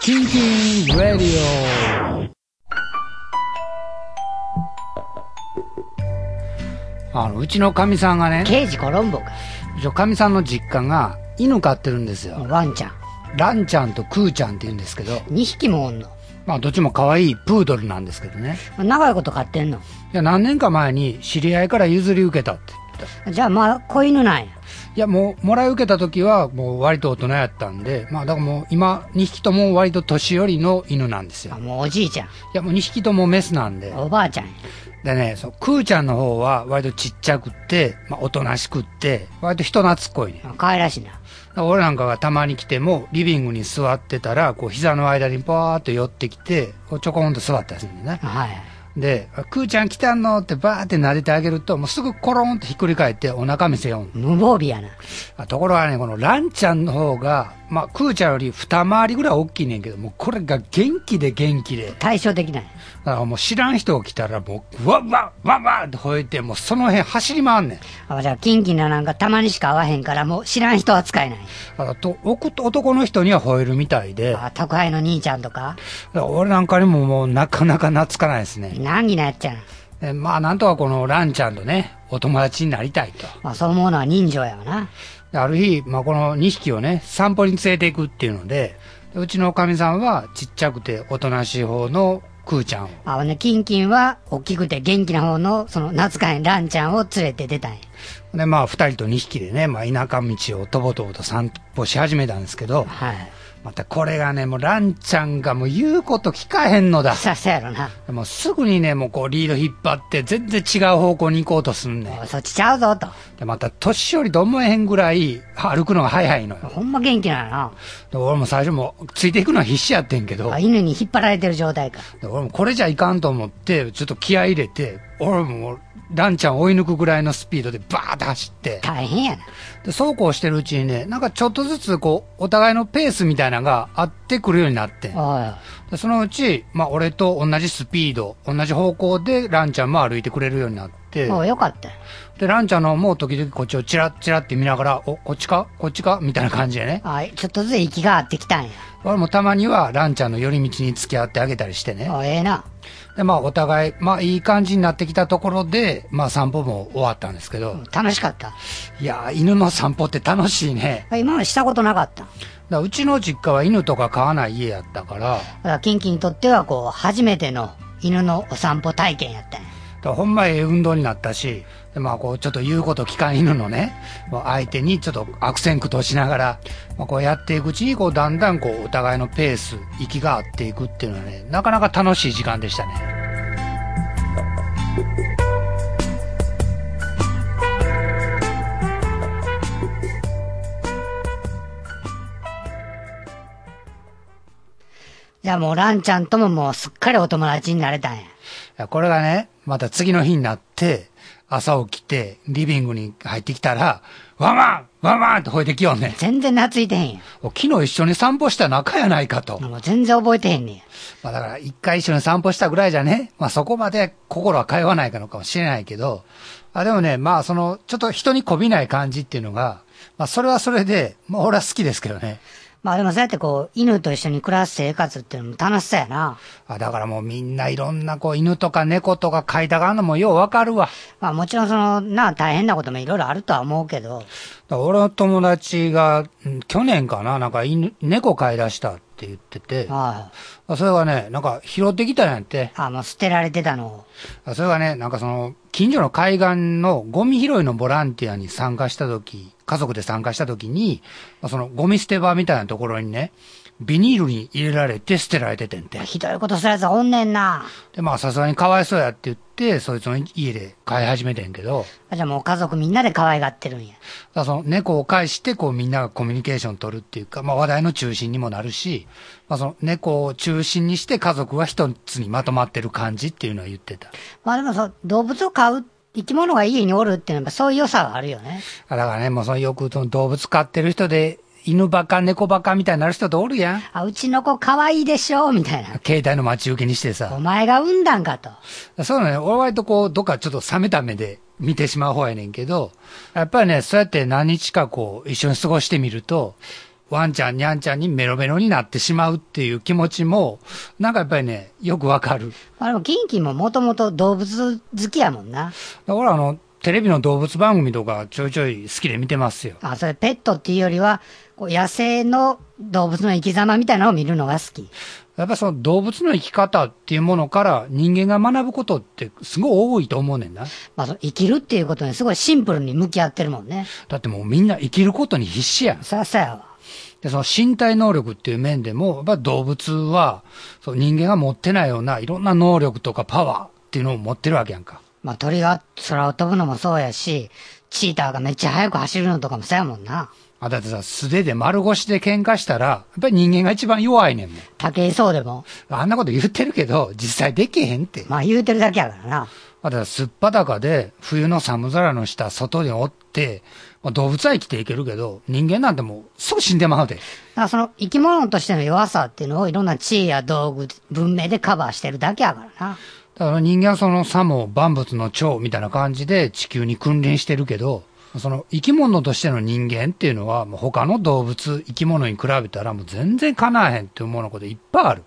キンキンラディオ。うちのかみさんがね、 刑事コロンボか。 かみさんの実家が犬飼ってるんですよ。 ワンちゃん。 ランちゃんとクーちゃんって言うんですけど、 2匹もおんの。 まあどっちも可愛いプードルなんですけどね。 長いこと飼ってんの。 いや、何年か前に知り合いから譲り受けたって言ってた。 じゃあまあ子犬なんや。 いや、もうもらい受けた時はもう割と大人やったんで、まあだからもう今2匹とも割と年寄りの犬なんですよ。 もうおじいちゃん。 いや、もう2匹ともメスなんで。 おばあちゃんや。 でね、クーちゃんの方は割とちっちゃくって、まあおとなしくって、割と人懐っこいね。 可愛らしいな。 俺なんかがたまに来ても、リビングに座ってたら、こう膝の間にパーっと寄ってきて、こうちょこんと座ったりするんだね。 はい。 で、クーちゃん来たのってバーって撫でてあげると、もうすぐコロンとひっくり返ってお腹見せよう。 無防備やな。 ところがね、このランちゃんの方が、まあ、クーちゃんより二回りぐらい大きいねんけど、もうこれが元気で元気で。 対照的なんや。 だからもう知らん人が来たらもう、わっわっわっわって吠えて、もうその辺走り回んねん。 じゃあ、キンキンななんかたまにしか会わへんから、もう知らん人は使えない。 男の人には吠えるみたいで。 宅配の兄ちゃんとか。 俺なんかにももうなかなか懐かないですね。 難儀なやっちゃう。まあなんとかこのランちゃんとね、お友達になりたいと。 まあそう思うのは人情やわな。 ある日、まあこの2匹をね、散歩に連れていくっていうので、うちのおかみさんはちっちゃくておとなしい方のクーちゃんを。 ね、キンキンは大きくて元気な方の、その懐かへんランちゃんを連れて出たんや。 で、まあ2人と2匹でね、まあ田舎道をとぼとぼと散歩し始めたんですけど、 はい。 またこれがね、もうランちゃんがもう言うこと聞かへんのだ。 そうやろな。 もうすぐにね、もうこうリード引っ張って全然違う方向に行こうとすんねん。 そっちちゃうぞと。 で、また年寄りと思えへんぐらい歩くのが早いのよ。 ほんま元気なのな。 で俺も最初もついていくのは必死やってんけど。 犬に引っ張られてる状態か。 で俺もこれじゃいかんと思って、ちょっと気合い入れて、俺もランちゃんを追い抜くぐらいのスピードでバーって走って。 大変やな。 で、そうこうしてるうちにね、なんかちょっとずつこう、お互いのペースみたいなのがあってくるようになって。でそのうち、まあ俺と同じスピード、同じ方向でランちゃんも歩いてくれるようになって。 よかったよ。 で、ランちゃんのもう時々こっちをチラッチラって見ながら、こっちかみたいな感じでね。 ちょっとずつ息が合ってきたんや。 俺もたまにはランちゃんの寄り道に付き合ってあげたりしてね。 ええな。 で、まあお互い、まあいい感じになってきたところで、まあ散歩も終わったんですけど。 楽しかった。 いや、犬の散歩って楽しいね。 今までしたことなかった。 うちの実家は犬とか飼わない家やったから。だからキンキンにとってはこう、初めての犬のお散歩体験やったんや。 ほんま運動になったし、でまあこうちょっと言うこと聞かん犬のね、相手にちょっと悪戦苦闘しながら、まあ、こうやっていくうちにこうだんだんこうお互いのペース、息が合っていくっていうのはね、なかなか楽しい時間でしたね。 じゃあもうランちゃんとももうすっかりお友達になれたんや。 いやこれがね、また次の日になって、朝起きて、リビングに入ってきたら、ワンワンワンワンって吠えてきよんねん。 全然懐いてへんやん。 昨日一緒に散歩した仲やないかと。 もう全然覚えてへんねんや。 まあだから一回一緒に散歩したぐらいじゃね、まあそこまで心は通わないかのかもしれないけど、でもね、まあちょっと人に媚びない感じっていうのが、まあそれはそれで、まあ俺は好きですけどね。 まあでもそうやってこう、犬と一緒に暮らす生活っていうのも楽しそうやな。 だからもうみんないろんなこう犬とか猫とか飼いたがるのもようわかるわ。 まあもちろん大変なこともいろいろあるとは思うけど。 俺の友達が、去年かな、なんか猫飼い出したって言ってて、それがね、なんか拾ってきたんやって。 もう捨てられてたのを。 それがね、なんか近所の海岸のゴミ拾いのボランティアに参加した時、家族で参加した時に、ゴミ捨て場みたいなところにね、ビニールに入れられて捨てられててんて。 ひどいことするやつおんねんな。 で、まあさすがにかわいそうやって言って、そいつの家で飼い始めてんけど。 じゃあもう家族みんなで可愛がってるんや。 だから猫を介してこうみんながコミュニケーション取るっていうか、まあ話題の中心にもなるし、まあ猫を中心にして家族は一つにまとまってる感じっていうのは言ってた。 まあでも動物を飼う生き物が家におるっていうのはそういう良さがあるよね。 だからね、もうよく動物飼ってる人で、犬バカ猫バカみたいになる人っておるやん。 うちの子可愛いでしょみたいな。 携帯の待ち受けにしてさ。 お前が産んだんかと。 そうね、俺割とこう、どっかちょっと冷めた目で見てしまう方やねんけど、やっぱりね、そうやって何日かこう、一緒に過ごしてみると、 ワンちゃん、ニャンちゃんにメロメロになってしまうっていう気持ちも、なんかやっぱりね、よくわかる。 でも、キンキももともと動物好きやもんな。 だからテレビの動物番組とかちょいちょい好きで見てますよ。 それペットっていうよりは、こう野生の動物の生き様みたいなのを見るのが好き。 やっぱその動物の生き方っていうものから人間が学ぶことってすごい多いと思うねんな。 その生きるっていうことにすごいシンプルに向き合ってるもんね。 だってもうみんな生きることに必死やん。 そうやわ。 で、その身体能力っていう面でも、やっぱ動物は、そう人間が持ってないようないろんな能力とかパワーっていうのを持ってるわけやんか。 鳥が空を飛ぶのもそうやし、チーターがめっちゃ速く走るのとかもそうやもんな。 だってさ、素手で丸腰で喧嘩したら、やっぱり人間が一番弱いねんもん。 武井壮でも。 あんなこと言ってるけど、実際できへんって。 言うてるだけやからな。 だからすっぱだかで、冬の寒空の下、外におって、動物は生きていけるけど、人間なんてもうすぐ死んでまうで。だからその生き物としての弱さっていうのをいろんな知恵や道具、文明でカバーしてるだけやからな。 だから人間はそのさも万物の長みたいな感じで地球に君臨してるけど、その生き物としての人間っていうのは、もう他の動物、生き物に比べたらもう全然かなわへんって思うこといっぱいある。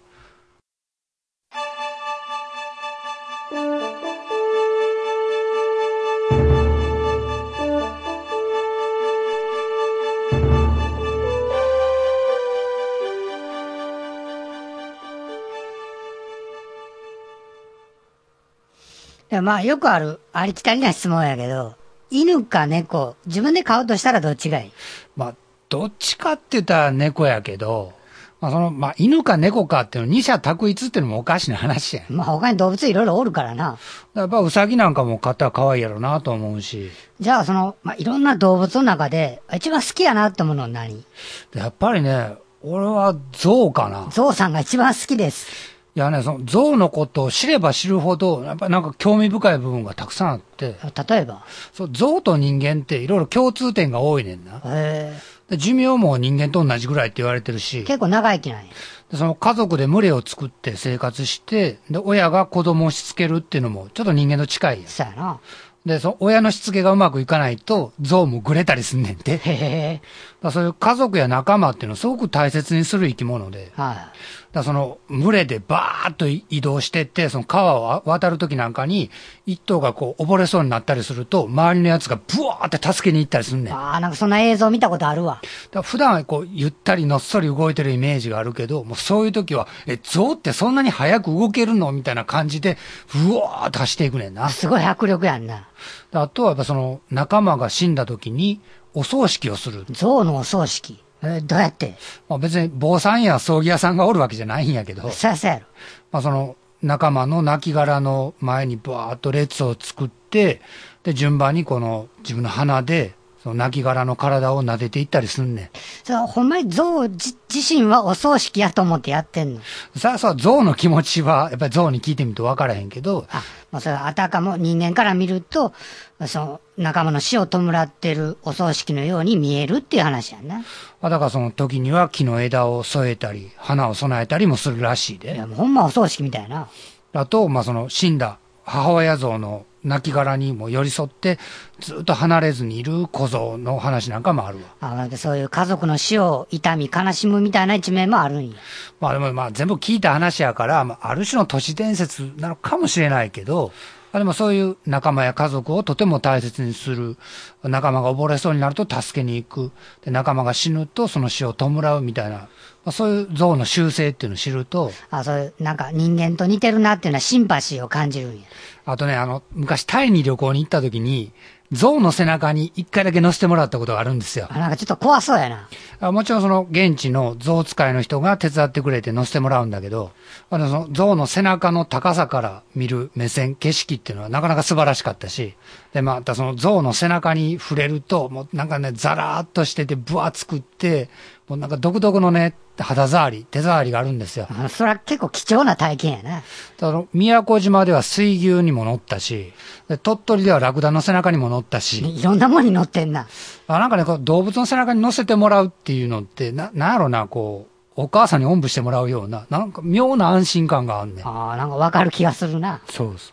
よくあるありきたりな質問やけど、犬か猫、自分で飼うとしたらどっちがいい？ どっちかって言ったら猫やけど、犬か猫かっていうの二者択一っていうのもおかしな話やん。 他に動物いろいろおるからな。 やっぱウサギなんかも飼ったら可愛いやろなと思うし。 じゃあいろんな動物の中で一番好きやなって思うのは何？ やっぱりね、俺は象かな。 象さんが一番好きです。 いやね、その象のことを知れば知るほど、やっぱりなんか興味深い部分がたくさんあって。 例えば？ 象と人間っていろいろ共通点が多いねんな。で寿命も人間と同じぐらいって言われてるし。 結構長生きなんや。 でその家族で群れを作って生活して、で、親が子供をしつけるっていうのもちょっと人間と近いやん。 そうやな。 で、親のしつけがうまくいかないと、象もぐれたりすんねんて。そういう家族や仲間っていうのをすごく大切にする生き物で。群れでバーッと移動してって、その川を渡るときなんかに、一頭が溺れそうになったりすると、周りのやつがブワーって助けに行ったりすんねん。 なんかそんな映像見たことあるわ。 普段はゆったりのっそり動いてるイメージがあるけど、もうそういうときは、象ってそんなに早く動けるのみたいな感じで、ブワーって走っていくねんな。 すごい迫力やんな。 あとはやっぱ仲間が死んだときに、お葬式をする。 象のお葬式。どうやって？ 別に坊さんや葬儀屋さんがおるわけじゃないんやけど。 そうやろ。仲間の亡骸の前にバーッと列を作って、で、順番に自分の鼻で、その亡骸の体を撫でていったりすんねん。 ほんまに象自身はお葬式やと思ってやってんの？ 象の気持ちは、やっぱり象に聞いてみると分からへんけど。 それはあたかも人間から見ると、仲間の死を弔ってるお葬式のように見えるっていう話やんな。 だからその時には木の枝を添えたり、花を備えたりもするらしいで。 いや、もうほんまお葬式みたいな。 あと、死んだ母親象の亡骸にも寄り添って、ずっと離れずにいる小象の話なんかもあるわ。 そういう家族の死を痛み悲しむみたいな一面もあるんや。 でも全部聞いた話やから、ある種の都市伝説なのかもしれないけど、でもそういう仲間や家族をとても大切にする。仲間が溺れそうになると助けに行く。で、仲間が死ぬとその死を弔うみたいな。そういう象の習性っていうのを知ると。 そういう、なんか人間と似てるなっていうのはシンパシーを感じるんや。 あとね、昔タイに旅行に行った時に、象の背中に一回だけ乗せてもらったことがあるんですよ。 なんかちょっと怖そうやな。もちろん現地の象使いの人が手伝ってくれて乗せてもらうんだけど、象の背中の高さから見る目線、景色っていうのはなかなか素晴らしかったし、で、また象の背中に触れると、もうなんかね、ザラーっとしてて分厚くって、もうなんか独特のね、肌触り、手触りがあるんですよ。 それは結構貴重な体験やな。 宮古島では水牛にも乗ったし、鳥取ではラクダの背中にも乗ったし。 いろんなもんに乗ってんな。 なんかね、動物の背中に乗せてもらうっていうのって、なんやろな、お母さんにおんぶしてもらうような、なんか妙な安心感があんねん。 なんかわかる気がするな。 そうです。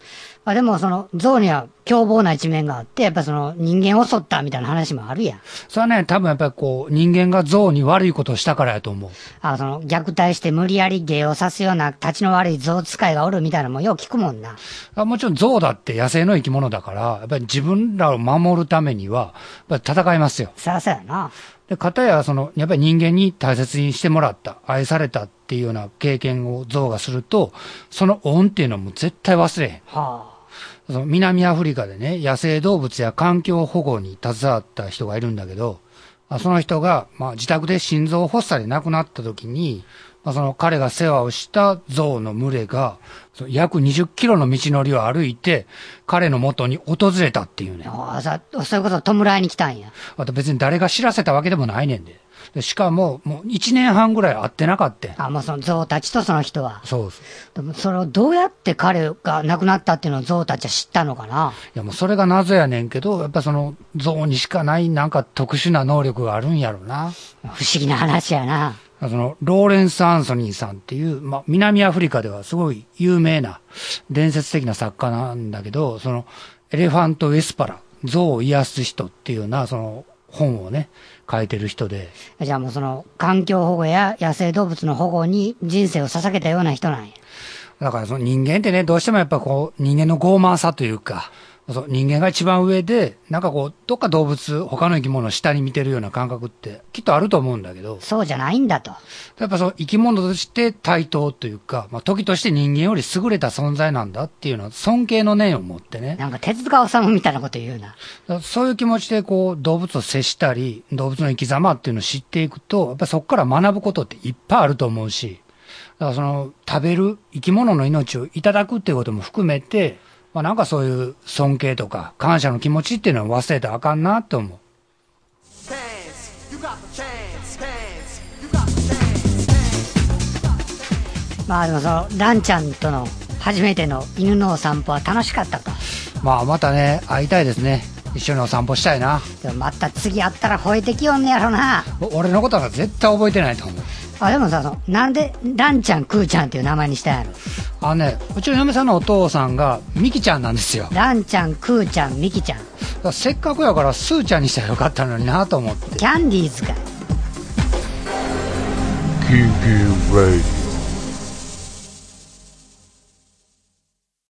でもその象には凶暴な一面があって、やっぱその人間を襲ったみたいな話もあるやん。 それはね、多分やっぱりこう、人間が象に悪いことをしたからやと思う。 その虐待して無理やり芸をさすような立ちの悪い象使いがおるみたいなのもよう聞くもんな。 もちろん象だって野生の生き物だから、やっぱり自分らを守るためには、やっぱり戦いますよ。 そりゃそうやな。 で、かたや、やっぱり人間に大切にしてもらった、愛されたっていうような経験を象がすると、その恩っていうのはもう絶対忘れへん。その南アフリカでね、野生動物や環境保護に携わった人がいるんだけど、その人が、自宅で心臓発作で亡くなった時に、その彼が世話をした象の群れが、約20キロの道のりを歩いて、彼の元に訪れたっていうね。 そういうことを弔いに来たんや。 あと別に誰が知らせたわけでもないねんで。しかも、もう1年半ぐらい会ってなかったん。 もうその象たちとその人は。 そうそう。 でもそれをどうやって彼が亡くなったっていうのを象たちは知ったのかな。 いやもうそれが謎やねんけど、やっぱその象にしかないなんか特殊な能力があるんやろな。 不思議な話やな。 ローレンス・アンソニーさんっていう、南アフリカではすごい有名な伝説的な作家なんだけど、エレファント・ウェスパラ、象を癒す人っていうような、本をね、書いてる人で。 じゃあもう環境保護や野生動物の保護に人生を捧げたような人なんや。 だから人間ってね、どうしてもやっぱ人間の傲慢さというか、人間が一番上で、なんかどっか動物、他の生き物を下に見てるような感覚ってきっとあると思うんだけど。 そうじゃないんだと。 やっぱ生き物として対等というか、時として人間より優れた存在なんだっていうのは尊敬の念を持ってね。 なんか手塚治虫みたいなこと言うな。そういう気持ちで動物と接したり、動物の生き様っていうのを知っていくと、やっぱそこから学ぶことっていっぱいあると思うし、だから食べる生き物の命をいただくっていうことも含めて、なんかそういう尊敬とか感謝の気持ちっていうのは忘れたらあかんなって思う。 でもランちゃんとの初めての犬のお散歩は楽しかったと。 またね、会いたいですね。一緒にお散歩したいな。 でもまた次会ったら吠えてきよんねやろな。 俺のことは絶対覚えてないと思う。 でもなんでランちゃんクーちゃんっていう名前にしたんやろ。 うちの嫁さんのお父さんがミキちゃんなんですよ。 ランちゃん、クーちゃん、ミキちゃん。 せっかくやからスーちゃんにしたらよかったのになと思って。 キャンディーズか。 キキレイ